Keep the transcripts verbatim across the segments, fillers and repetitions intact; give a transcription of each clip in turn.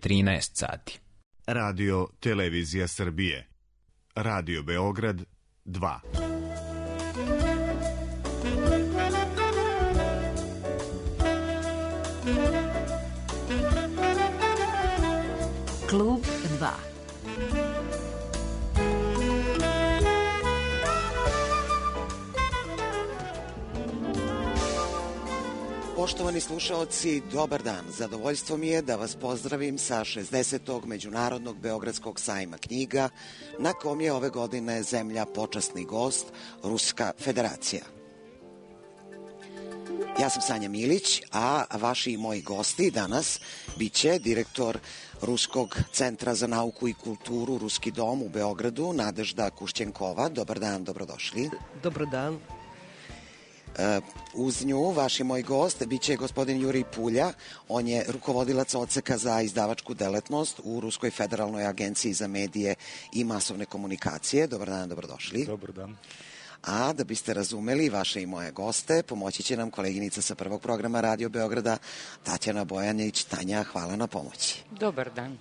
trinaest sati. Radio Televizija Srbije. Radio Beograd dva. Klub dva. Poštovani slušaoci, dobar dan. Zadovoljstvo mi je da vas pozdravim sa šezdesetog Međunarodnog Beogradskog sajma knjiga, na kom je ove godine zemlja počasni gost Ruska Federacija. Ja sam Sanja Milić, a vaši i moji gosti danas biće direktor Ruskog centra za nauku i kulturu Ruski dom u Beogradu, Nadežda Kušćenkova. Dobar dan, dobrodošli. Dobar dan. Uz nju, vaš i moj gost, biće gospodin Jurij Pulja. On je rukovodilac odseka za izdavačku delatnost u Ruskoj federalnoj agenciji za medije i masovne komunikacije. Dobar dan, dobrodošli. Dobar dan. A da biste razumeli vaše i moje goste, pomoći će nam koleginica sa prvog programa Radio Beograda, Tatjana Bojanić. Tanja, hvala na pomoći. Dobar dan.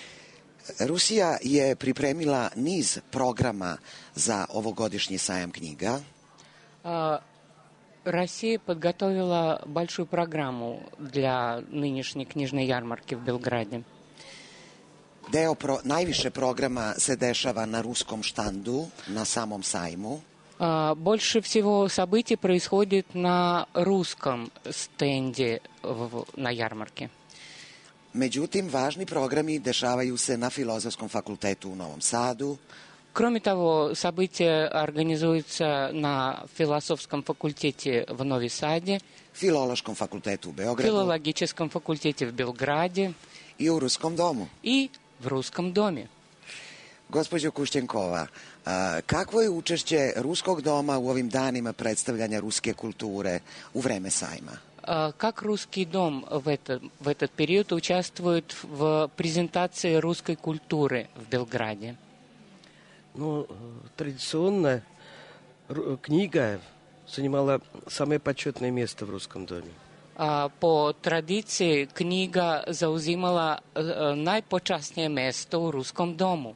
Rusija je pripremila niz programa za ovogodišnji sajam knjiga. A... Россия подготовила большую программу для нынешней книжной ярмарки в Белграде. Deo pro, najviše programa se dešava na ruskom štandu, na samom sajmu. А, больше всего событий происходит на русском стенде в, на ярмарке. Međutim, važni programi dešavaju se na Filozofskom fakultetu u Novom Sadu. Кроме того, события организуются на философском факультете в Нови Саде, Filološkom fakultetu u Beogradu, филологическом факультете в Белграде i u Ruskom domu. и в Русском доме. Gospođo Kušćenkova, kakvo je učešće Ruskog doma u ovim danima predstavljanja ruske kulture u vreme sajma? Как Русский дом в, это, в этот период участвует в презентации русской культуры в Белграде? Ну, традиционно книга занимала самое почетное место в Русском доме. По традиции книга заузимала наипочастнее место в Русском дому.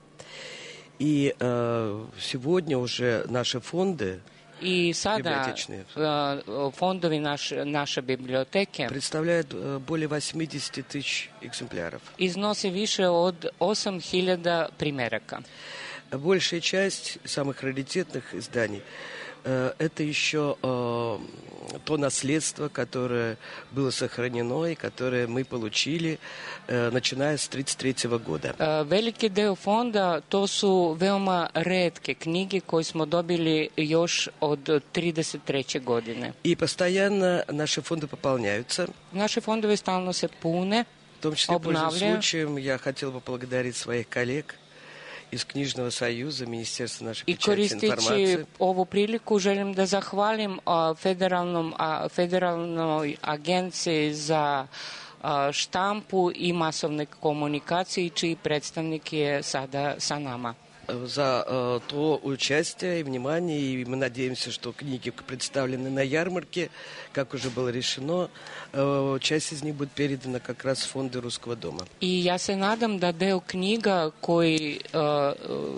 И э, сегодня уже наши фонды И sada фондови наши, наши библиотеки представляют более восемьдесят тысяч экземпляров. Износи više od osam hiljada примерaka. Большая часть самых раритетных изданий э, это еще э, то наследство, которое было сохранено и которое мы получили, э, начиная с тридцать третьего года. Veliki deo fonda to su veoma retke knjige koje smo dobili još od trideset treće godine. И постоянно наши фонды пополняются. Наши фондове stalno se pune, в том числе, пользуясь случаем, я хотел бы поблагодарить своих коллег iz Knjižnog союза, Ministarstva naše pečati informacije. I koristeći ovu priliku želim da zahvalim federalnom, federalnoj agenciji za štampu i masovne komunikacije, čiji predstavnik je sada sa nama. За э, то участие и внимание, и мы надеемся, что книги, представлены на ярмарке, как уже было решено, э, часть из них будет передана как раз в фонды Русского дома. И я се надам да deo knjiga koji э,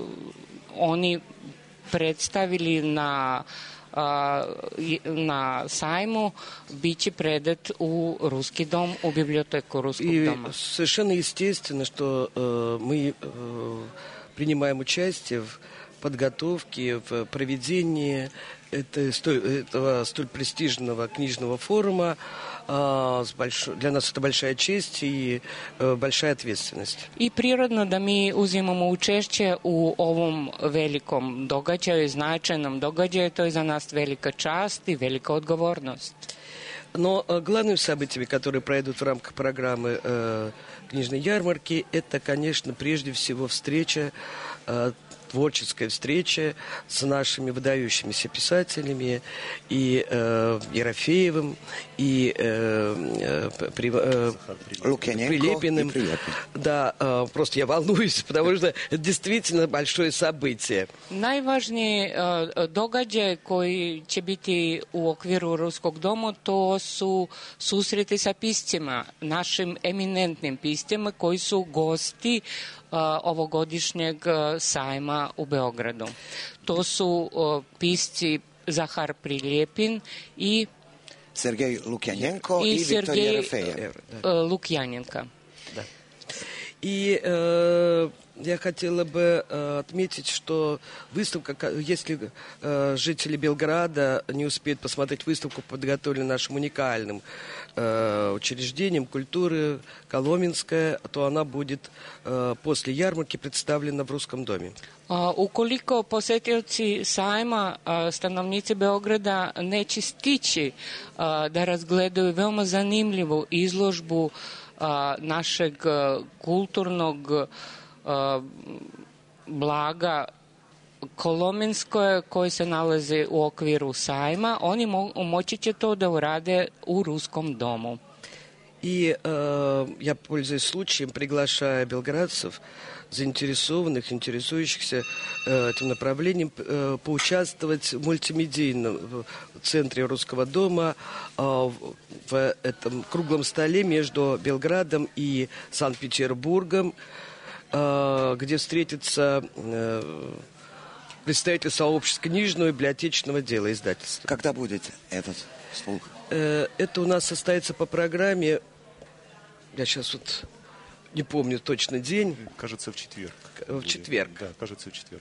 oni predstavili na на сайму biće predat u Ruski dom, u библиотеку Русского и дома. И совершенно естественно, что э, мы э, принимаем участие в подготовке, в проведении это, столь, этого столь престижного книжного форума. А, с большой, для нас это большая честь и э, большая ответственность. I prirodno da mi uzimamo učešće u ovom velikom događaju, značajnom događaju, to je za nas velika čast i velika odgovornost. Но э, главными событиями, которые пройдут в рамках программы э, книжной ярмарки, это, конечно, прежде всего встреча э, творческая встреча с нашими выдающимися писателями, и э, Ерофеевым, и э, э, при, э, Прилепиным. Да, э, просто я волнуюсь, потому что это действительно большое событие. Najvažniji uh, događaj koji će biti u okviru Ruskog doma, to su susreti sa piscima, našim eminentnim piscima koji su gosti uh, ovogodišnjeg uh, sajma u Beogradu. To su uh, pisci Zahar Priljepin i Sergej Lukjanenko i, i Viktor Ерефеев. Uh, Lukjanenko. Да. И э, я хотела бы э, отметить, что выставка, если э, жители Белграда не успеют посмотреть выставку, подготовленную нашим уникальным э, учреждением культуры Коломенская, то она будет э, после ярмарки представлена в Русском доме. Uh, ukoliko posetioci sajma, uh, stanovnici Beograda neće stići uh, da razgledaju veoma zanimljivu izložbu uh, našeg uh, kulturnog uh, blaga Kolomenskoje koji se nalazi u okviru sajma, oni mo- moći će to da urade u Ruskom domu. И э, я, пользуясь случаем, приглашаю белградцев, заинтересованных, интересующихся э, этим направлением, э, поучаствовать в мультимедийном центре Русского дома э, в этом круглом столе между Белградом и Санкт-Петербургом, э, где встретятся э, представители сообществ книжного и библиотечного дела издательства. Когда будет этот слух? Это у нас состоится по программе, я сейчас вот не помню точно день. Кажется, в четверг. В четверг. Да, кажется, в четверг.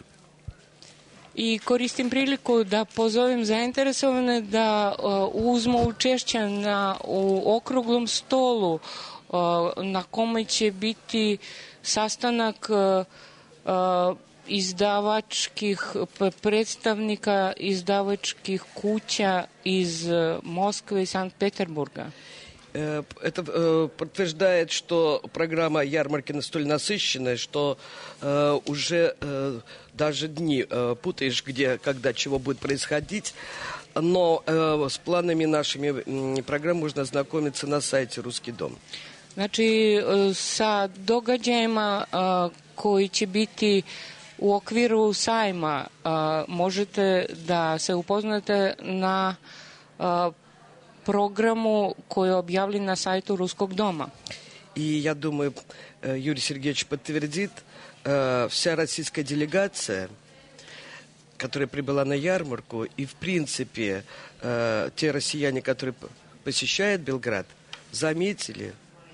I koristim priliku da pozovem zainteresovane da uh, uzmu učešće na, u okruglom stolu uh, na kome će biti sastanak uh, uh, izdavačkih predstavnika izdavačkih kuća из Москвы и Санкт-Петербурга. Это э, подтверждает, что программа ярмарки настолько насыщенная, что э, уже э, даже дни э, путаешь, где, когда, чего будет происходить. Но э, с планами нашими э, программ можно ознакомиться на сайте Русский дом. Znači, sa događajima uh, koji će biti u okviru sajma uh, možete da se upoznate na uh, programu koji je objavljen na sajtu Ruskog doma. И я думаю, Юрий Сергеевич подтвердит, вся российская делегация, которая прибыла на ярмарку, и в принципе те россияне, которые посещают Белград, заметили,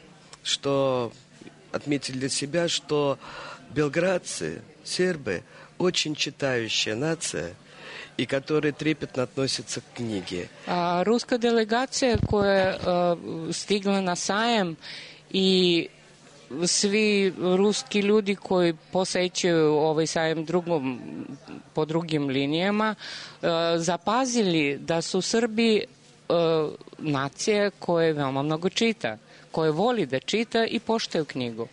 что отметили для себя, что белградцы, сербы, очень читающая нация, и которые трепетно относятся к книге. А, русская делегация, koja je stigla na sajem i svi ruski ljudi koji posećuju ovaj sajem drugom, po drugim linijama, zapazili da su Srbi nacija koja veoma mnogo čita, koja voli da čita i poštuje knjigu.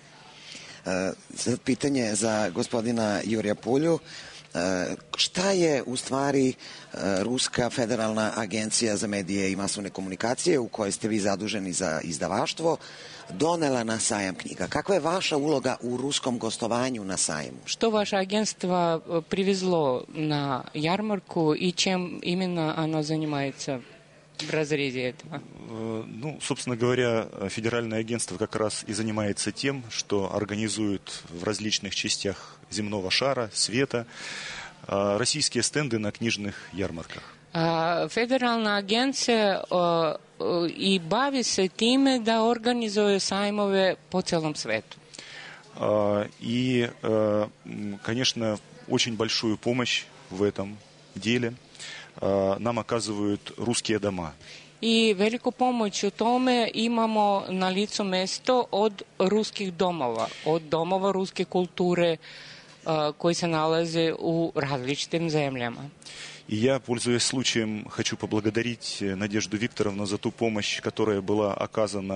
Pitanje za gospodina Jurija Pulju. Šta je u stvari Ruska federalna agencija za medije i masovne komunikacije, u kojoj ste vi zaduženi za izdavaštvo, donela na sajam knjiga? Kakva je vaša uloga u ruskom gostovanju на sajmu? Что ваше агентство привезло на ярмарку и чем именно оно занимается в разрезе этого? Ну, собственно говоря, федеральное агентство как раз и занимается тем, что организует в различных частях земного шара, света, российские стенды на книжных ярмарках. Федеральна агенция и bavi se time da organizuje sajmove po celom svetu. И, конечно, очень большую помощь в этом деле нам оказывают русские дома. I veliku pomoć u tome imamo na licu mesto od ruskih domova, od domova ruske kulture uh, koji se nalaze u različitim zemljama. И я, пользуясь случаем, хочу поблагодарить Надежду Викторовну за ту помощь, которая была оказана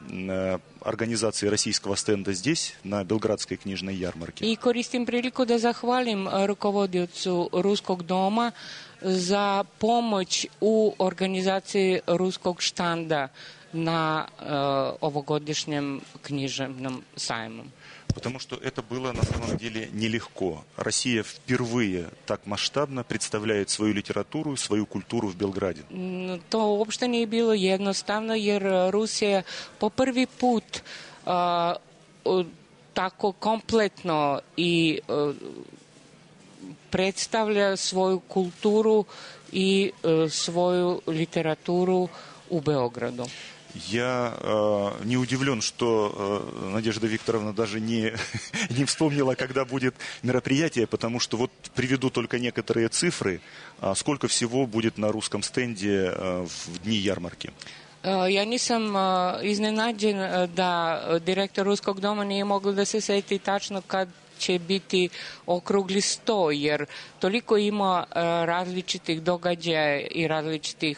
организации российского стенда здесь, на Белградской книжной ярмарке. И користим прилику да захвалим руководителю Русскog дома за помощь у организации Русскog штанда на э, овогодишнем книжном sajmu. Потому что это было на самом деле нелегко. Россия впервые так масштабно представляет свою литературу, свою культуру в Белграде. To uopšte nije bilo jednostavno jer Rusija po prvi put uh, tako kompletno i uh, predstavlja svoju kulturu i uh, svoju literaturu u Beogradu. Я э, не удивлен, что э, Надежда Викторовна даже не, не вспомнила, когда будет мероприятие, потому что вот приведу только некоторые цифры, а сколько всего будет на русском стенде э, в дни ярмарки. Ja nisam iznenađen da direktor Ruskog doma nije mogao da se seti tačno kad će biti okrugli sto, jer toliko ima različitih događaja i različitih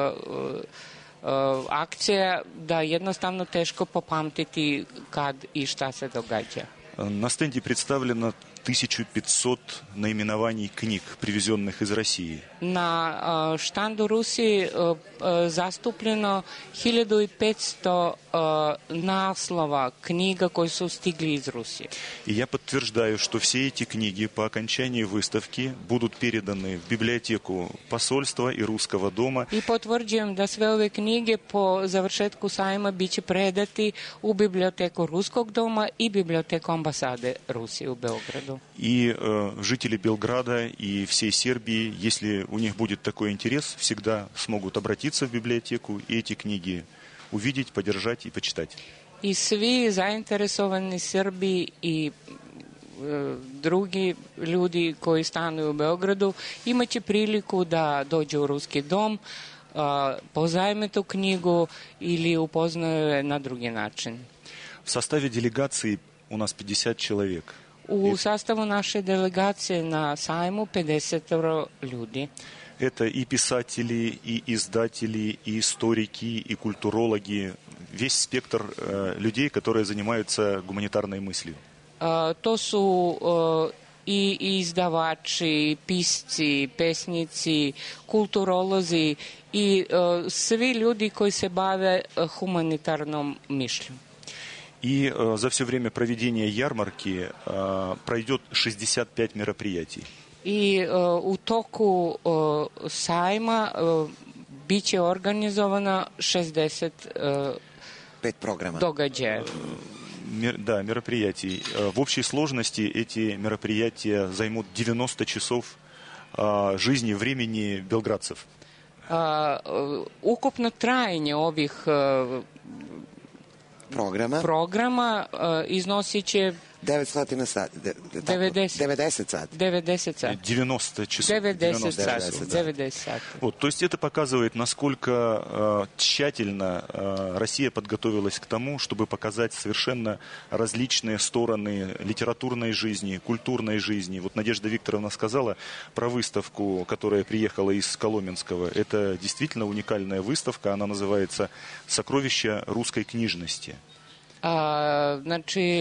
akcija da jednostavno teško popamtiti kad i šta se događa. На стенде представлено тысяча пятьсот наименований книг, привезенных из России. На штанду Rusiji zastupljeno hiljadu petsto naslova knjiga koji su stigli iz Rusije. И я подтверждаю, что все эти книги по окончании выставки будут переданы в библиотеку посольства и Русского дома. I potvrđujem da sve ove knjige po završetku sajma biće predati u biblioteku Ruskog doma i biblioteku ambasade Rusije u Beogradu. И э, жители Белграда и всей Сербии, если у них будет такой интерес, всегда смогут обратиться в библиотеку и эти книги увидеть, подержать и почитать. I svi zainteresovani Srbi i e, drugi ljudi koji stanuju u Beogradu imaće priliku da dođu u Ruski dom, e, pozajme tu knjigu ili upoznaju je na drugi način. В составе делегации у нас пятьдесят человек. U sastavu naše delegacije na sajmu pedeset ljudi. Это и писатели, и издатели, и историки, и культурологи. Весь спектр э, людей, которые занимаются гуманитарной мыслью. Uh, to su uh, i izdavači, pisci, pesnici, kulturolozi i uh, svi ljudi koji se bave uh, humanitarnom mišlju. И э, за все время проведения ярмарки э, пройдет шестьдесят пять мероприятий. I uh, u toku uh, sajma uh, bit će organizovano šezdeset uh, Pet programa. događaja. Мер, да, мероприятий. В общей сложности эти мероприятия займут девяносто часов э, жизни, времени белградцев. Uh, uh, ukupno trajanje ovih uh, programa, programa uh, iznosit će devetsto sati. devedeset. devedeset sati. devedeset sati. девяносто часов. devedeset девяносто sati. devedeset sati. Вот, то есть это показывает, насколько э, тщательно э, Россия подготовилась к тому, чтобы показать совершенно различные стороны литературной жизни, культурной жизни. Вот Надежда Викторовна сказала про выставку, которая приехала из Коломенского. Это действительно уникальная выставка. Она называется «Сокровища русской книжности». A, znači,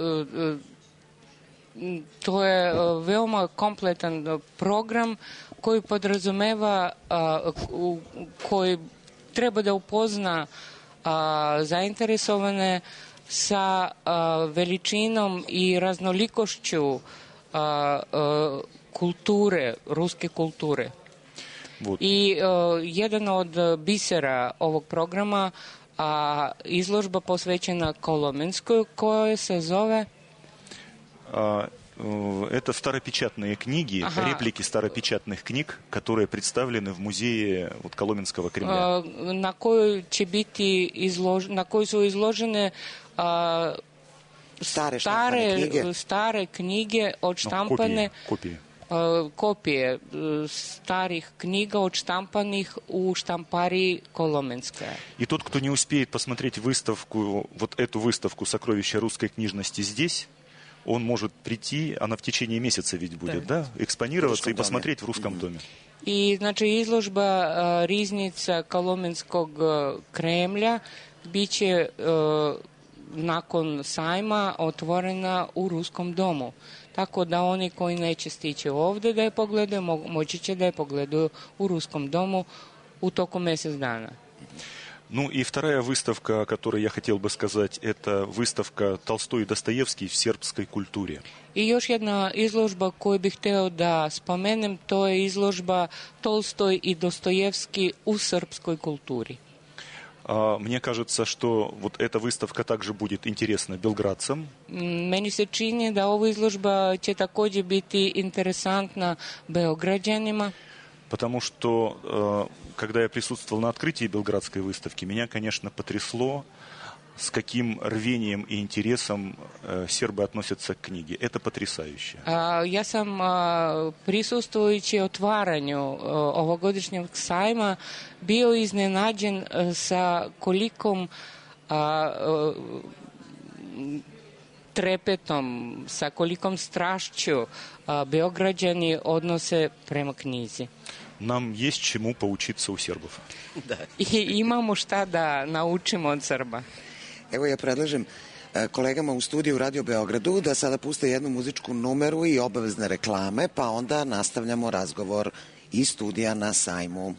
to je veoma kompletan program koji podrazumeva, a, koji treba da upozna a, zainteresovane sa a, veličinom i raznolikošću a, a, kulture, ruske kulture. Вот. I a, jedan od bisera ovog programa a izložba posvećena Kolomenskoj, koja se zove... А, это старопечатные книги, ага. реплики старопечатных книг, которые представлены в музее вот, Коломенского Кремля. На кою će biti izlož... na kojoj su izložene a, stare, stare, knjige. stare knjige odštampane... No, kopije, kopije. Kopije старых книг, отштампанных у штампарии Коломенская. И тот, кто не успеет посмотреть выставку, вот эту выставку «Сокровища русской книжности» здесь, он может прийти, она в течение месяца ведь будет, да, да экспонироваться и посмотреть в Русском доме. I znači izložba Riznica Kolomenskog Kremlja bit će e, nakon sajma otvorena u Ruskom domu. Tako da oni koji neće stići ovdje da je pogledaju, mo- moći će da je pogledaju u Ruskom domu u toku mjesec dana. Ну и вторая выставка, о которой я хотел бы сказать, это выставка Толстой и Достоевский в сербской культуре. I još jedna izložba koju bih htio da spomenem, to je izložba Tolstoj i Dostojevski u srpskoj kulturi. А, Мне кажется, что вот эта выставка также будет интересна белградцам, Meni se čini da ova izložba će također biti interesantna Beograđanima, потому что, э, когда я присутствовал на открытии Белградской выставки, меня, конечно, потрясло, с каким рвением и интересом э, сербы относятся к книге. Это потрясающе. A, ja sam a, prisustvujući otvaranju a, ovogodišnjeg sajma bio iznenađen a, sa kolikom a, a, trepetom, sa kolikom strašću a, Beograđani odnose prema knjizi. Нам есть чему поучиться у сербов. I imamo šta da naučimo od Srba. Evo ja predlažem e, kolegama u studiju u Radio Beogradu da sada puste jednu muzičku numeru i obavezne reklame, pa onda nastavljamo razgovor iz studija na sajmu.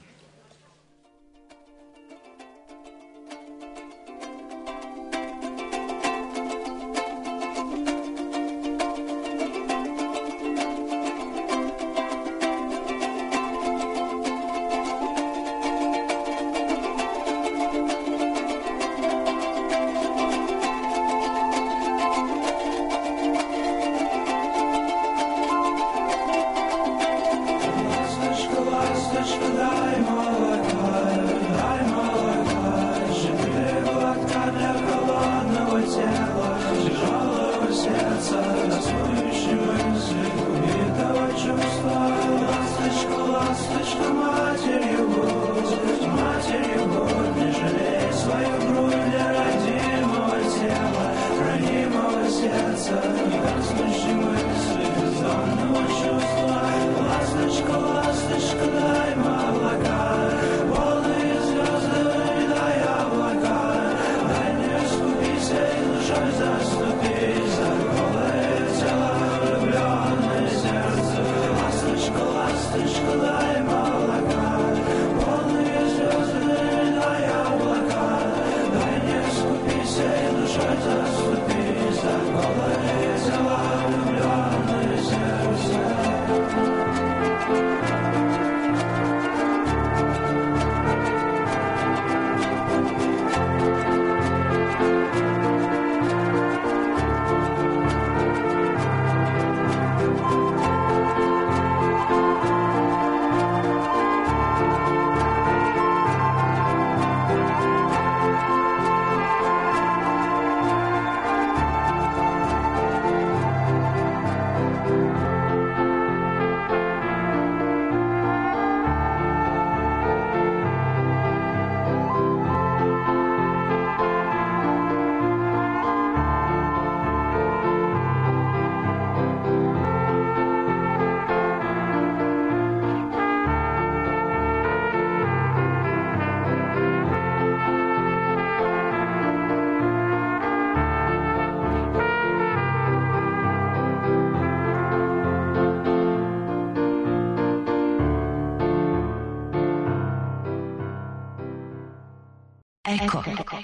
Eko.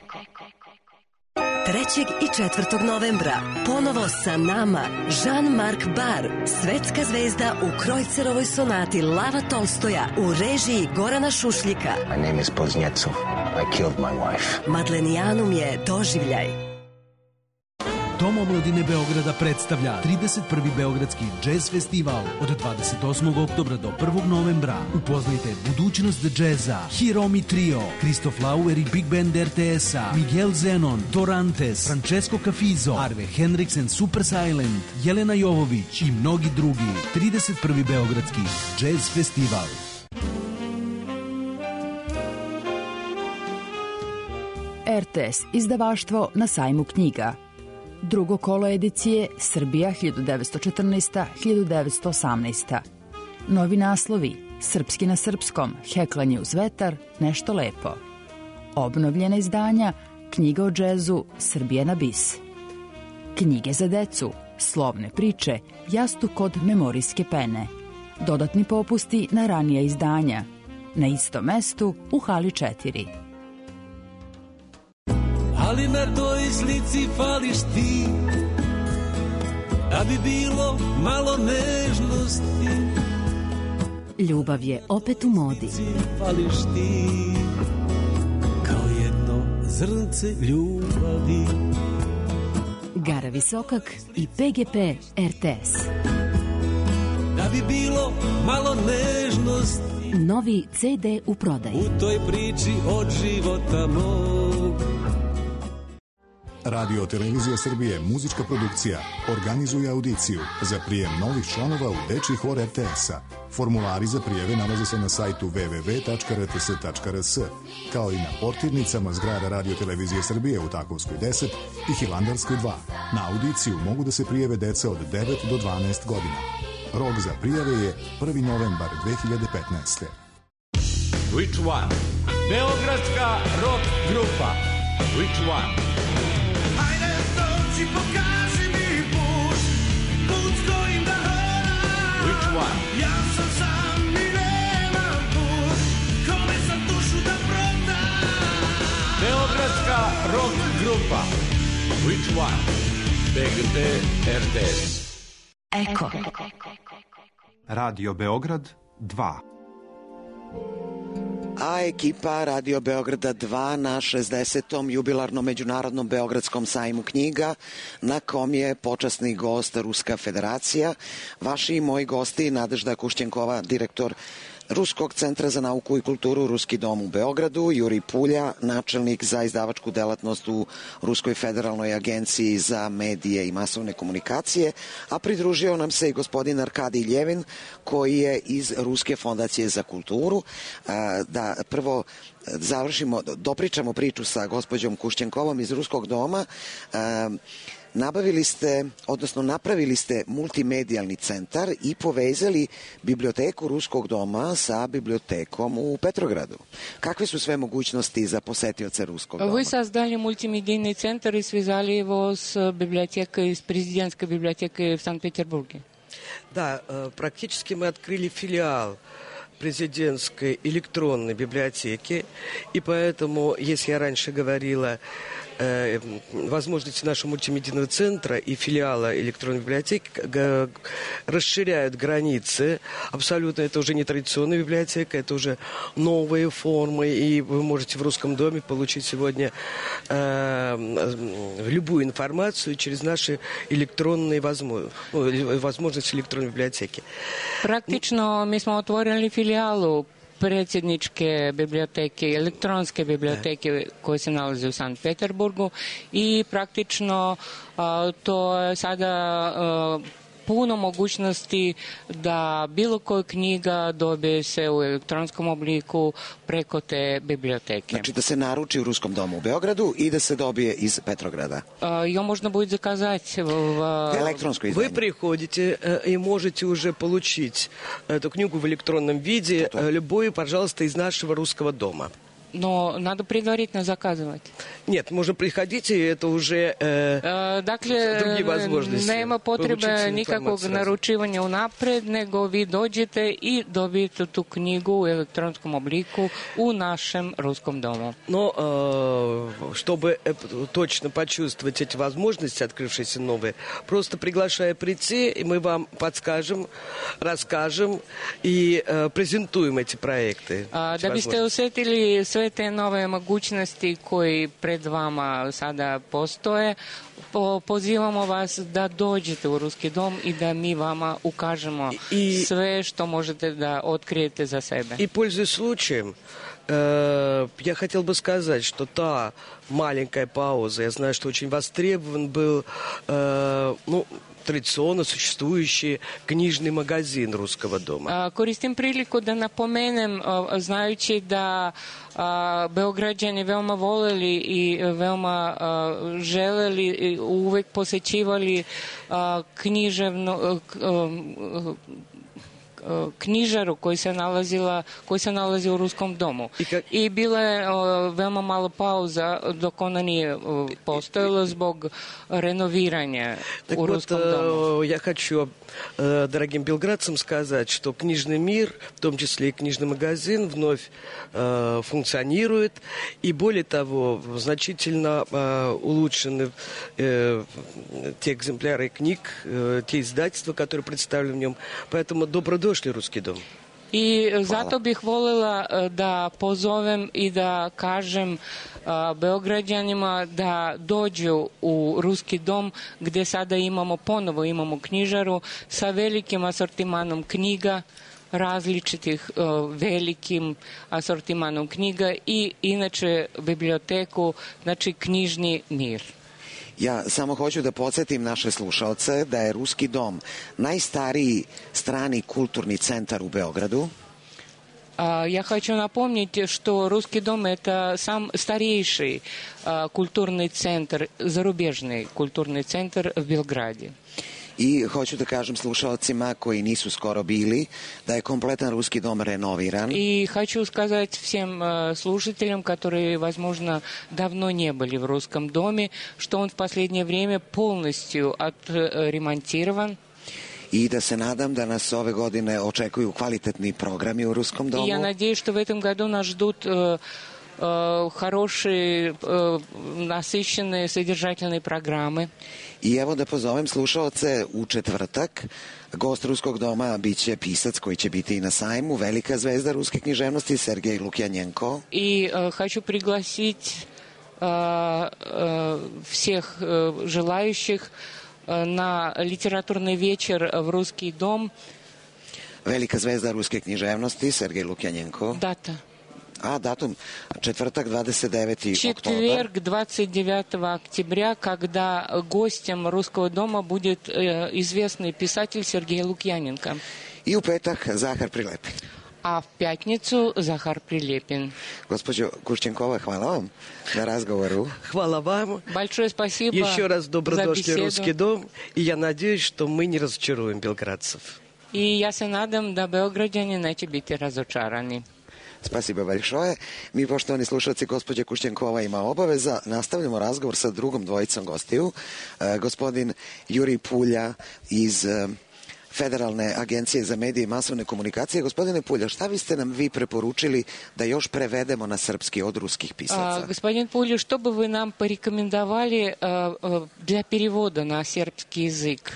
trećeg i četvrtog novembra ponovo sa nama Jean-Marc Bar, svetska zvezda u Krojcerovoj sonati Lava Tolstoja u režiji Gorana Šušljika. My name is Poznetsov. I killed my wife. Madlenijanum je doživljaj. Dom omladine Beograda predstavlja trideset prvi Beogradski džez festival od dvadeset osmog oktobra do prvog novembra. Upoznajte budućnost džeza, Hiromi Trio, Kristof Lauer i Big Band er te es-a, Miguel Zenon, Dorantes, Francesco Cafizo, Arve Hendrix and Super Silent, Jelena Jovović i mnogi drugi. trideset prvi Beogradski džez festival. er te es izdavaštvo na sajmu knjiga. Drugo kolo edicije Srbija hiljadu devetsto četrnaesta do hiljadu devetsto osamnaesta. Novi naslovi Srpski na srpskom, Heklanje uz vetar, Nešto lepo. Obnovljena izdanja Knjiga o džezu Srbije na bis. Knjige za decu, slovne priče, jastuk kod memorijske pene. Dodatni popusti na ranija izdanja. Na istom mestu u hali četiri. Ali na toj slici fališ ti, da bi bilo malo nežnosti. Ljubav je opet u modi. Fališ ti, kao jedno zrnce ljubavi. Gara Visokak i P G P R T S. Da bi bilo malo nežnosti. Novi C D u prodaji. U toj priči od života mog. Radio Televizija Srbije, muzička produkcija, organizuje audiciju za prijem novih članova u dečiji hor R T S-a. Formulari za prijeve nalaze se na sajtu w w w tačka r t s tačka r s, kao i na portirnicama zgrada Radio Televizije Srbije u Takovskoj deset i Hilandarskoj dva. Na audiciju mogu da se prijeve deca od devet do dvanaest godina. Rok za prijave je prvi novembar dve hiljade petnaeste. Which one? Beogradska rock grupa. Which one? Hajde dođi, pokaži mi put, put s kojim da hodam. Which one? Ja sam sam i nemam put, kome sam dušu da prodam. Beogradska rock grupa. Which one? P G P R T S. Eko. Radio Beograd dva. A ekipa Radio Beograda dva na šezdesetom jubilarnom međunarodnom Beogradskom sajmu knjiga, na kom je počasni gost Ruska federacija. Vaši i moji gosti, Nadežda Kušćenkova, direktor Ruskog centra za nauku i kulturu Ruski dom u Beogradu, Jurij Pulja, načelnik za izdavačku delatnost u Ruskoj federalnoj agenciji za medije i masovne komunikacije, a pridružio nam se i gospodin Arkadij Ljevin, koji je iz Ruske fondacije za kulturu. Da prvo završimo, dopričamo priču sa gospođom Kušćenkovom iz Ruskog doma. Nabavili ste, odnosno napravili ste multimedijalni centar i povezali biblioteku Ruskog doma sa bibliotekom u Petrogradu. Kakve su sve mogućnosti za поsetioce Ruskog doma? Вы создали мультимедийный центр и связали его с библиотекой, с президентской библиотекой в Санкт-Петербурге. Да, практически мы открыли филиал президентской электронной библиотеки, и поэтому, если я раньше говорила, э, возможности нашего мультимедийного центра и филиала электронной библиотеки г- расширяют границы. Абсолютно это уже не традиционная библиотека, это уже новые формы, и вы можете в Русском доме получить сегодня э, любую информацию через наши электронные возможности, возможности электронной библиотеки. Praktično mi smo otvorili filijalu predsjedničke biblioteke, elektronske biblioteke koje se nalaze u Sankt Peterburgu i praktično a, to je sada a, puno mogućnosti da bilo koja knjiga dobije se u elektronskom obliku preko te biblioteke. Znači da se naruči u Ruskom domu u Beogradu i da se dobije iz Petrograda. Ее можно будет заказать в электронское издание. Вы приходите и можете уже получить эту книгу в электронном виде, любую, пожалуйста, из нашего Русского дома. Но надо предварительно заказывать. Нет, можно приходить, и это уже э, dakle, другие возможности. Nema potrebe nikakvog naručivanja unapred, nego vi dođete i dobijete tu knjigu u elektronskom obliku u našem Ruskom domu. Но э, чтобы точно почувствовать эти возможности, открывшиеся новые, просто приглашая прийти, и мы вам подскажем, расскажем и э, презентуем эти проекты. A, da biste osjetili sve te nove mogućnosti koji pred vama sada postoje, po, pozivamo vas da dođete u Ruski dom i da mi vama ukažemo I, sve što možete da otkrijete za sebe. И, пользуясь случаем, э, я хотел бы сказать, что та маленькая пауза, я знаю, что очень востребован был, э, ну, традиционно существующий книжный магазин Русского дома. Koristim priliku da napomenem, znajući da a, Beograđani veoma voleli i veoma a, želeli i uvek posećivali a, književno a, knjižaru koji se nalazila, koji se nalazi u Ruskom domu. I, kak... I bila je veoma malo pauza dok ona nije postojala zbog renoviranja так у вот, Русском дому. Я хочу дорогим белградцам сказать, что книжный мир, в том числе и книжный магазин, вновь э, функционирует. И более того, значительно э, улучшены э, те экземпляры книг, э, те издательства, которые представлены в нем. Поэтому добро дошли Русский дом. I zato bih voljela da pozovem i da kažem Beograđanima da dođu u Ruski dom gdje sada imamo, ponovo imamo knjižaru sa velikim asortimanom knjiga, različitih velikim asortimanom knjiga i inače biblioteku, znači knjižni mir. Ja samo hoću da podsjetim naše slušalce da je Ruski dom najstariji strani kulturni centar u Beogradu. Я хочу напомнить, что Русский дом – это сам старейший культурный центр, зарубежный культурный центр в Белграде. I hoću da kažem slušalcima koji nisu skoro bili da je kompletan Ruski dom renoviran. И хочу сказать всем слушателям, которые, возможно, давно не были в Русском доме, что он в последнее время полностью отремонтирован. I da se nadam da nas ove godine očekuju kvalitetni programi u Ruskom domu. И я надеюсь, что в этом году нас ждут э, э, хорошие, э, насыщенные, содержательные программы. I evo da pozovem slušalce u četvrtak. Gost Ruskog doma biće pisac koji će biti i na sajmu, velika zvezda ruske književnosti Sergej Lukjanenko. И э, хочу пригласить э, э, всех э, желающих на литературный вечер в Русский дом. Velika zvezda ruske književnosti Sergej Lukjanenko. Data. А, датум. Четвертак, двадцать девятый Четверг, двадцать девятого октября, когда гостем Русского дома будет э, известный писатель Сергей Лукьяненко. И у петах Захар Прилепин. А в пятницу Захар Прилепин. Госпожо Кушченкова, хвала вам на разговору. Хвала вам. Большое спасибо. Еще раз добро за дошли беседу. Русский дом. И я надеюсь, что мы не разочаруем белградцев. И я се надам да Beograđani neće biti razočarani. Spasiba большое. Mi, poštovani slušalci, gospođa Kušćenkova ima obaveza. Nastavljamo razgovor sa drugom dvojicom gostiju. E, gospodin Jurij Pulja iz e, Federalne agencije za medije i masovne komunikacije. Gospodine Pulja, šta biste nam vi preporučili da još prevedemo na srpski od ruskih pisaca? А, господин Пуля, что бы вы нам порекомендовали а, а, для перевода на сербский язык?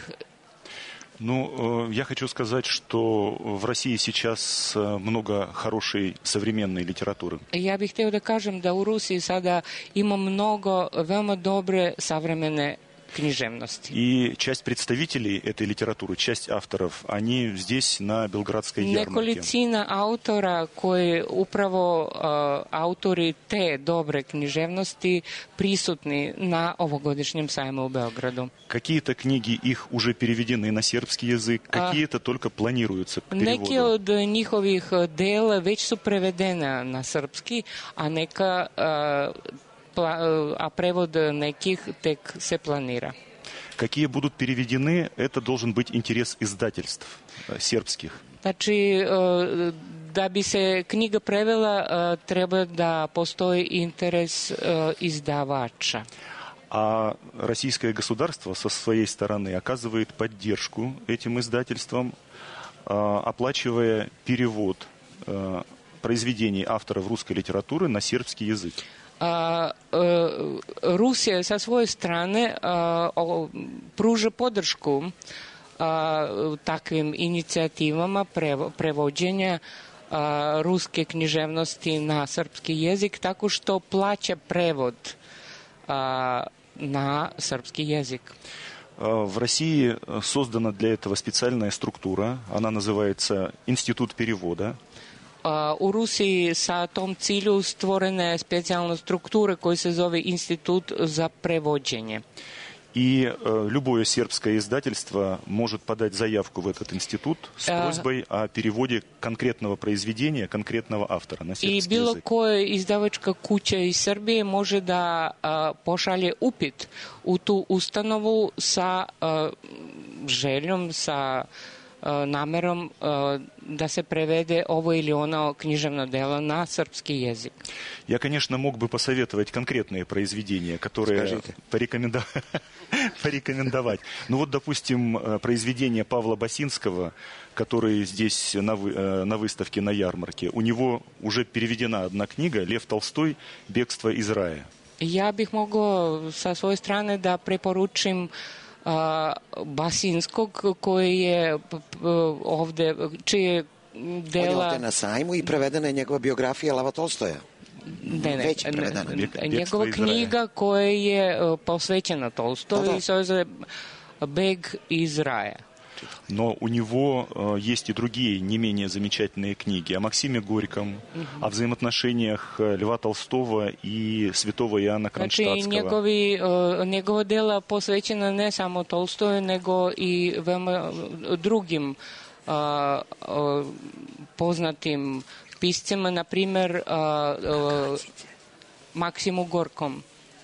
Ну, я хочу сказать, что в России сейчас много хорошей современной литературы. Я бih htio da kažem da u Rusiji sada ima mnogo veoma dobre savremene književnosti. И часть представителей этой литературы, часть авторов, они здесь, на Белградской ярмарке. Nekolicina autora koji upravo uh, autori te dobre književnosti prisutni na ovogodišnjem sajmu u Beogradu. Какие-то книги их уже переведены на сербский язык, какие-то только планируются к переводу. Neki od njihovih dela već su prevedena na srpski, a neka uh, а превод неких тек се планира. Какие будут переведены, это должен быть интерес издательств сербских. Значи, да би се книга превела, треба да постои интерес издавача. А российское государство со своей стороны оказывает поддержку этим издательствам, оплачивая перевод произведений авторов русской литературы на сербский язык. Rusija sa svoje strane pruža podršku takvim inicijativama prevođenja ruske književnosti na srpski jezik tako što plaća prevod на српский язык. В России создана для этого специальная структура, она называется Институт перевода. U Rusiji sa tom cilju stvorena je specijalna struktura koja se zove Institut za prevođenje. И э, любое сербское издательство может подать заявку в этот институт с просьбой о переводе конкретного произведения, конкретного автора на сербский язык. I bilo koja izdavačka kuća iz Srbije može da a, pošalje upit u tu ustanovu sa a, željom, sa namerom da se prevede ovo ili ono književno delo на српски язык. Я, конечно, мог бы посоветовать конкретные произведения, которые порекоменда... порекомендовать. Ну вот, допустим, произведение Павла Басинского, который здесь на, вы... на выставке на ярмарке. У него уже переведена одна книга «Лев Толстой. Бегство из рая». Ja bih mogao sa svoje strane da preporučim a, Basinskog koji je ovde, čije dela... On je ovde na sajmu i prevedena je njegova biografija Lava Tolstoja. Ne, ne, Već prevedena. Njegova knjiga koja je posvećena Tolstoju i se zove Beg iz raja. Но у него э, есть и другие не менее замечательные книги о Максиме Горьком, uh-huh. о взаимоотношениях Льва Толстого и святого Иоанна Кронштадтского. Znači, njegovi, uh, njegova dela posvećena ne samo Tolstoju, nego i veoma drugim uh, uh, poznatim piscima, na primjer uh, uh, Maksimu Gorkom.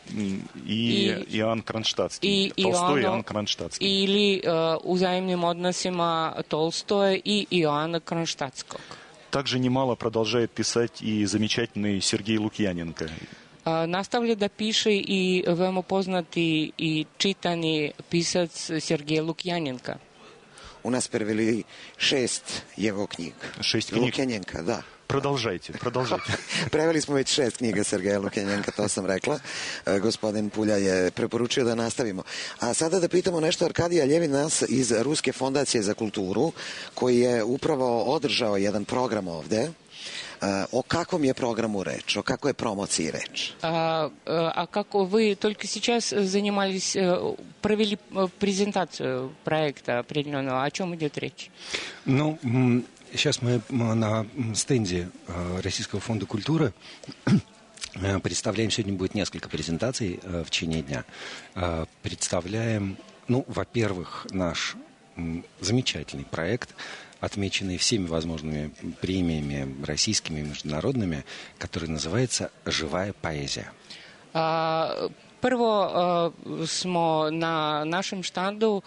И, и Иоанн Кронштадтский. И Толстой Иоанну, Иоанн Кронштадтский. Или uh, взаимным odnosima Толстоя и Иоанна Кронштадтскog. Также немало продолжает писать и замечательный Сергей Лукьяненко. Uh, nastavlja da piše i veoma poznati i čitani pisac Sergej Lukjanenko. У нас перевели шесть его книг. Шесть книг? Лукьяненко, да. Продолжайте, продолжайте. Preveli smo već šest knjiga Sergeja Lukjanenka, to sam rekla. E, gospodin Pulja je preporučio da nastavimo. A sada da pitamo nešto Arkadija Ljevinas iz Ruske fondacije za kulturu, koji je upravo održao jedan program ovde. E, o kakvom je programu reč? O kakvoj je promociji reč? А, а как вы только сейчас занимались, провели презентацию проекта определенного? О чем идет речь? Ну, сейчас мы на стенде Российского фонда культуры представляем, сегодня будет несколько презентаций в течение дня. Представляем, ну, во-первых, наш замечательный проект, отмеченный всеми возможными премиями российскими и международными, который называется «Живая поэзия». Prvo smo na našem štandu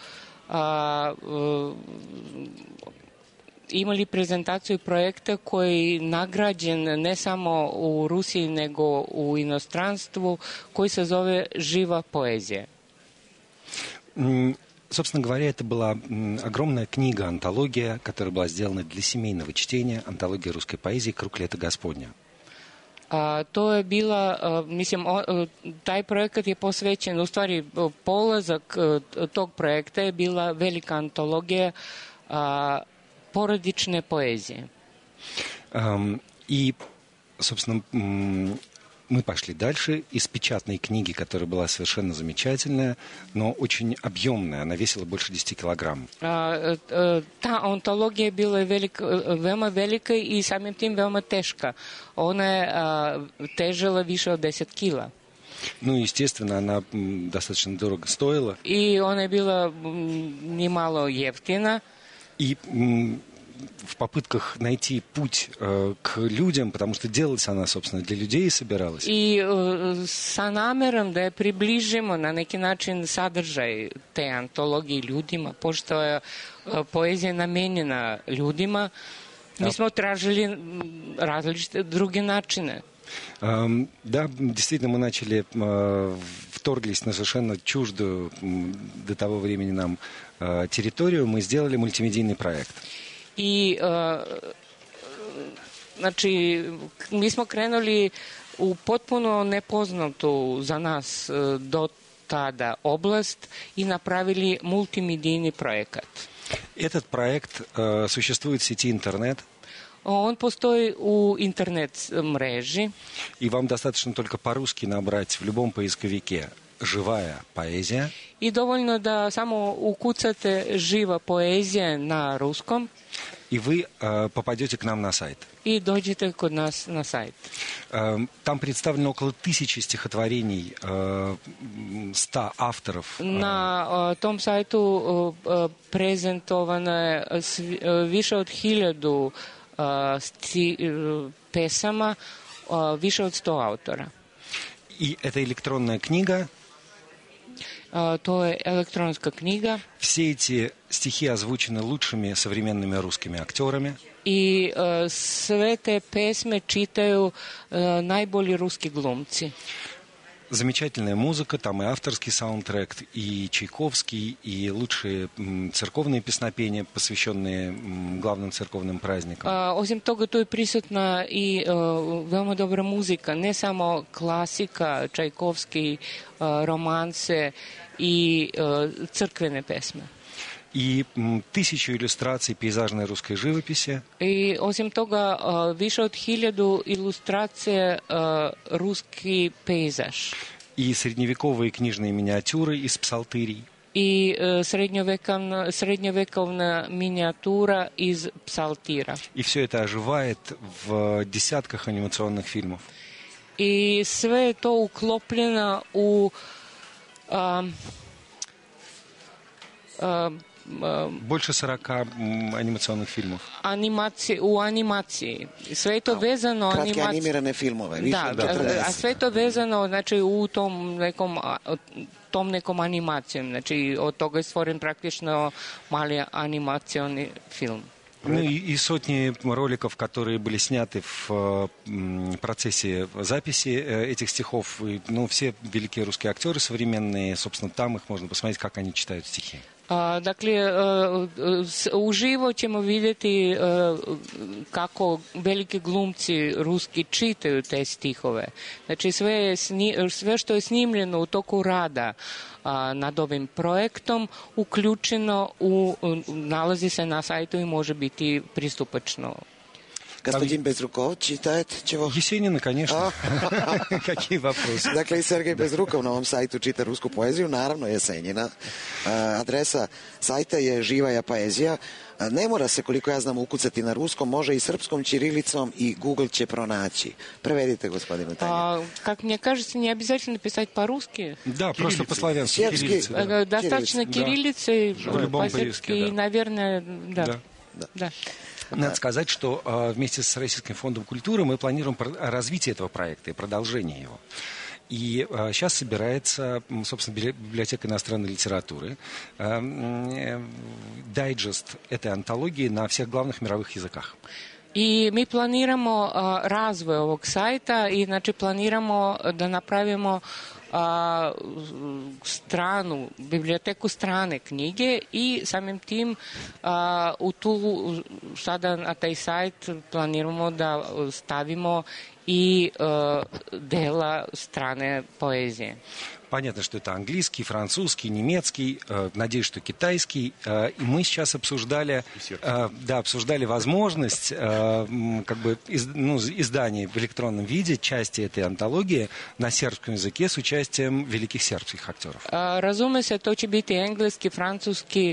imali prezentaciju projekta koji je nagrađen ne samo u Rusiji nego u inostranstvu, koji se zove Živa poezija. Собственно говоря, это была огромная книга, антология, которая была сделана для семейного чтения, антология русской поэзии «Круг лета Господня». A, to je bila, a, mislim, o, taj projekat je posvećen, u stvari polazak a, tog projekta je bila velika antologija a, porodične poezije. Um, и, собственно, мы пошли дальше. Из печатной книги, которая была совершенно замечательная, но очень объемная, она весила больше десяти килограмм. А, а, та антология была велик, вема велика и самим тем вема тежка. Она а, тежила выше от десять кило. Ну, естественно, она достаточно дорого стоила. И она была немало ефтина. И в попытках найти путь э, к людям, потому что делалась она, собственно, для людей и собиралась. И э, sa namerom da je približimo na neki način sadržaj te antologije ljudima, pošto je э, poezija namenjena ljudima, mi smo tražili različite druge načine. Um, да, действительно, мы начали, uh, вторглись на совершенно чуждую um, до того времени нам uh, территорию, мы сделали мультимедийный проект. I, uh, znači, mi smo krenuli u potpuno nepoznatu za nas uh, do tada oblast i napravili multimedijni projekat. Этот проект uh, существует в сети интернет. Он постоji u интернет мрежи. И вам достаточно только по-русски набрать в любом поисковике «Живая поэзия». I dovoljno da samo ukucate živa poezija na ruskom. И вы э, попадете к нам на сайт. И dođete kod nas на сайт. Э, там представлено около тысячи стихотворений, э, ста авторов. На э, том сайту э, prezentovano je э, više od hiljadu э, sti, э, pesama, э, više od sto autora. И эта электронная книга To je elektronska knjiga. Все эти стихи озвучены лучшими современными русскими актерами. I uh, sve te pesme čitaju uh, najbolji ruski glumci. Замечательная музыка, там и авторский саундтрек, и Чайковский, и лучшие м, церковные песнопения, посвященные м, главным церковным праздникам. Uh, osim toga, tu je prisutna i uh, veoma dobra muzika, ne samo klasika, Čajkovski, uh, romanse i uh, crkvene pesme. И м, тысячу иллюстраций пейзажной русской живописи. I osim toga, uh, više od hiljadu ilustracije uh, ruski pejzaž. И средневековые книжные миниатюры из псалтырей. I uh, srednjovekovna, srednjovekovna minijatura iz psaltira. И все это оживает в десятках анимационных фильмов. I sve je to uklopljeno u um, um, Больше сорока анимационных фильмов. Animacije, u animaciji. Sve je to vezano... Kratke animac... animirane filmove. Više da, od da, a sve je to vezano znači, u tom nekom, tom nekom animacijom. Znači, od toga je stvoren praktično mali animacioni film. Ну и, и сотни роликов, которые были сняты в э, процессе записи э, этих стихов. И, ну, все великие русские актеры современные, собственно, там их можно посмотреть, как они читают стихи. A, dakle, uživo ćemo vidjeti kako veliki glumci ruski čitaju te stihove. Znači, sve, je sni, sve što je snimljeno u toku rada a, nad ovim projektom uključeno u, nalazi se na sajtu i može biti pristupačno. Господин Безруков читает чего? Есенина, конечно. Какие вопросы? Dakle, i Sergej Bezrukov na ovom sajtu čita rusku poeziju, naravno Jesenjina. Adresa sajta je Živaja poezija. Ne mora se, koliko ja znam, ukucati na ruskom, može i srpskom, ćirilicom i Google će pronaći. Prevedite, gospodine Tanja. Как мне кажется, не обязательно писать по-русски. Да, просто по-славянски. Достаточно кириллицы, по-сербски, и, наверное, да. Да. Надо сказать, что э, вместе с Российским фондом культуры мы планируем развитие этого проекта и продолжение его. И э, сейчас собирается, собственно, библиотека иностранной литературы, э, э, дайджест этой антологии на всех главных мировых языках. I mi planiramo uh, razvoj ovog sajta i znači planiramo da napravimo a, stranu, biblioteku strane knjige i samim tim a, u tu, sada na taj sajt planiramo da stavimo i a, dela strane poezije. Понятно, что это английский, французский, немецкий, э, надеюсь, что китайский. Э, и мы сейчас обсуждали, э, да, обсуждали возможность э, как бы из, ну, издания в электронном виде части этой антологии на сербском языке с участием великих сербских актеров. Razume se, to će biti engleski, francuski,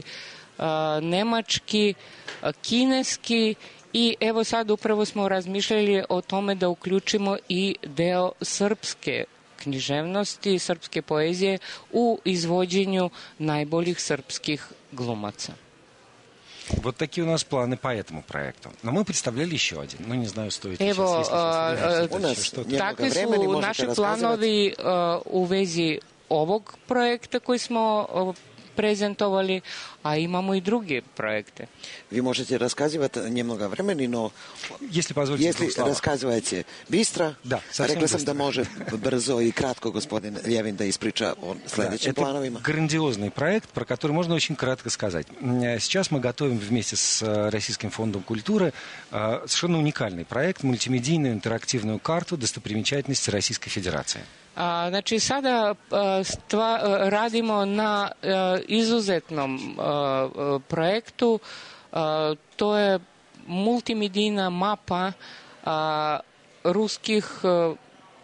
nemački, kineski. I evo sad upravo smo razmišljali o tome da uključimo i deo srpske književnosti, srpske poezije u izvođenju najboljih srpskih glumaca. Вот такие у нас планы по этому проекту. Но мы представляли еще один. Ну, не знаю, стоит Evo, сейчас. takvi su naši planovi u vezi ovog projekta koji smo prezentovali, а имamo и другие проекты. Вы можете рассказывать немного времени, но если позволите, если рассказываете быстро, да, rekla sam da može brzo и кратко господин Левин да исприча о следующим да, плановima. Это грандиозный проект, про который можно очень кратко сказать. Сейчас мы готовим вместе с Российским фондом культуры совершенно уникальный проект, мультимедийную интерактивную карту достопримечательностей Российской Федерации. A, znači, sada a, stva, a, radimo na a, izuzetnom a, projektu. A, to je multimedijna mapa a, ruskih a,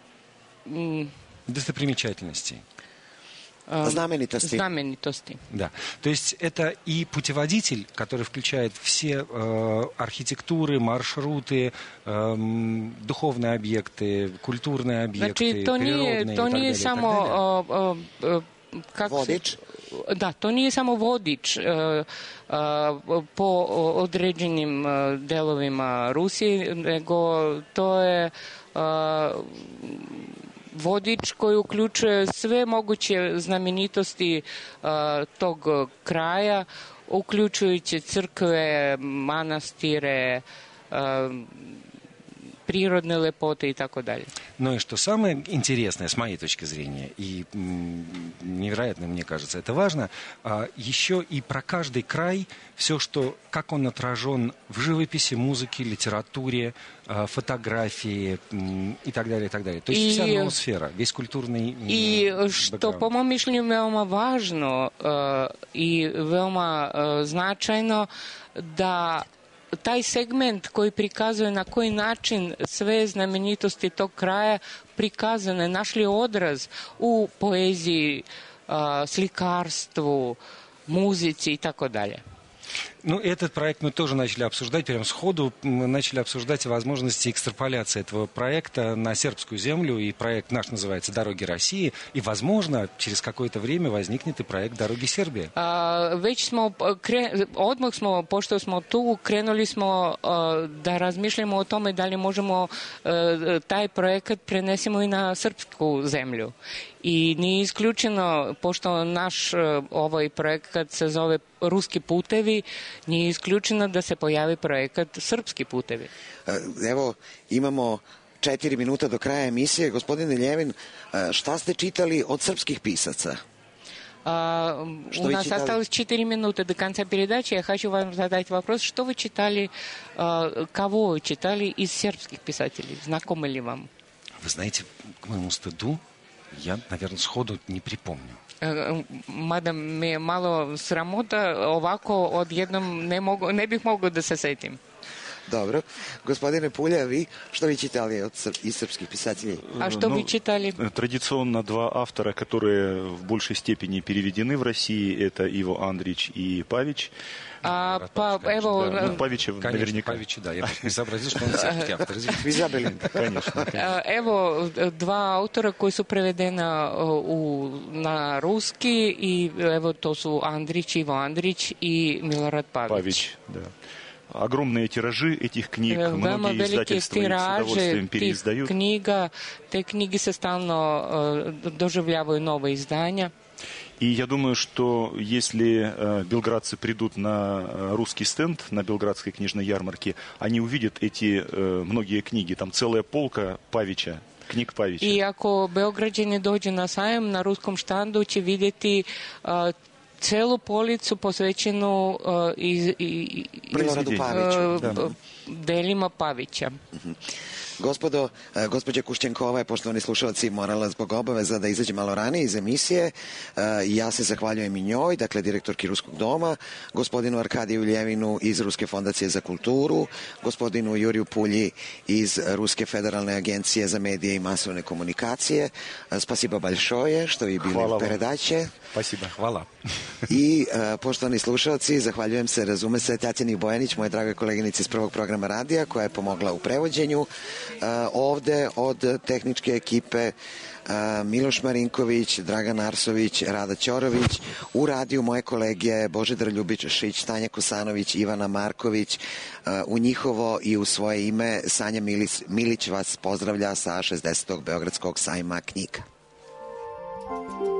m, достопримечательностей. Знаменитости. Знаменитости. Да. То есть это и путеводитель, который включает все э, архитектуры, маршруты, э, духовные объекты, культурные объекты, znači, to природные nije, to и так nije далее. samo o, o, o, kako vodič. Se, da, to nije samo vodič o, o, po određenim delovima Rusije, nego to je o, vodič koji uključuje sve moguće znamenitosti uh, tog kraja, uključujući crkve, manastire, uh, природные лепоты и так далее. Ну и что самое интересное, с моей точки зрения, и м, невероятно, мне кажется, это важно, а, еще и про каждый край, все, что, как он отражен в живописи, музыке, литературе, а, фотографии м, и так далее, и так далее. То есть и, вся ноосфера, весь культурный И м, что, бэкграунд. по моему мишлению, вельма важно э, и вельма э, значайно, да taj segment koji prikazuje na koji način sve znamenitosti tog kraja prikazane, našli odraz u poeziji, slikarstvu, muzici i tako dalje. Ну, этот проект мы тоже начали обсуждать, прям сходу мы начали обсуждать возможности экстраполяции этого проекта на сербскую землю, и проект наш называется «Дороги России», и, возможно, через какое-то время возникнет и проект «Дороги Сербии». А, već smo, kre, odmah smo, pošto smo tu, krenuli smo a, da razmišljamo o tome da li možemo a, taj projekat prenesemo i na srpsku zemlju. I nije isključeno, pošto naš ovaj projekat se zove Ruski putevi, nije isključeno da se pojavi projekat Srpski putevi. Evo, imamo četiri minuta do kraja emisije. Gospodine Ljevin, šta ste čitali od srpskih pisaca? А, у нас читали? Осталось четыре минуты до конца передачи. Я хочу вам задать вопрос. Что вы читали, а, кого вы читали из сербских писателей? Знакомы ли вам? Вы знаете, к моему стыду, я, наверное, сходу не припомню. Mada mi je malo sramota, ovako odjednom ne, mogu, ne bih mogao da se setim. Dobro. Gospodine Pulja, vi что вы читали от, из српских писателей? А что ну, вы читали? Традиционно два автора, которые в большей степени переведены в России, это Иво Андрич и Павич. А, па, evo, да. Ну, Павича наверняка. Павича, да. Я не сообразил, что он сербский автор. Ви забили. Конечно. Evo, dva autora koji su prevedena u, na ruski i evo to su Andrić, Ivo Andrić i Milorad Pavić. Pavić, да. Огромные тиражи этих книг, многие издательства их с удовольствием переиздают. Книга, те книги се стално доживljavaju новые издания. И я думаю, что если э, белградцы придут на э, русский стенд на Белградской книжной ярмарке, они увидят эти э, многие книги. Там целая полка Павича, книг Павича. И ако Beograđani dođu na sajam, na ruskom štandu će vidjeti uh, celu policu posvećenu uh, iz, i, Miloradu Paviću. Uh, delima Pavića. Uh-huh. Gospodo, gospođa Kušćenkova je, poštovani slušalci, morala zbog obaveza da izađe malo ranije iz emisije. Ja se zahvaljujem i njoj, dakle direktorki Ruskog doma, gospodinu Arkadiju Ljevinu iz Ruske fondacije za kulturu, gospodinu Juriju Pulji iz Ruske federalne agencije za medije i masovne komunikacije. Spasiba большое, što vi bili u peredaće. Spasiba, hvala. I, poštovani slušalci, zahvaljujem se, razume se, Tatjani Bojanić, moje drage koleginice iz prvog programa radija, koja je pomogla u prevođenju. Uh, ovde od tehničke ekipe uh, Miloš Marinković, Dragan Arsović, Rada Ćorović, u radiju moje kolege Božidar Ljubičić, Tanja Kosanović, Ivana Marković, uh, u njihovo i u svoje ime Sanja Milić, Milić vas pozdravlja sa šezdesetog Beogradskog sajma knjiga.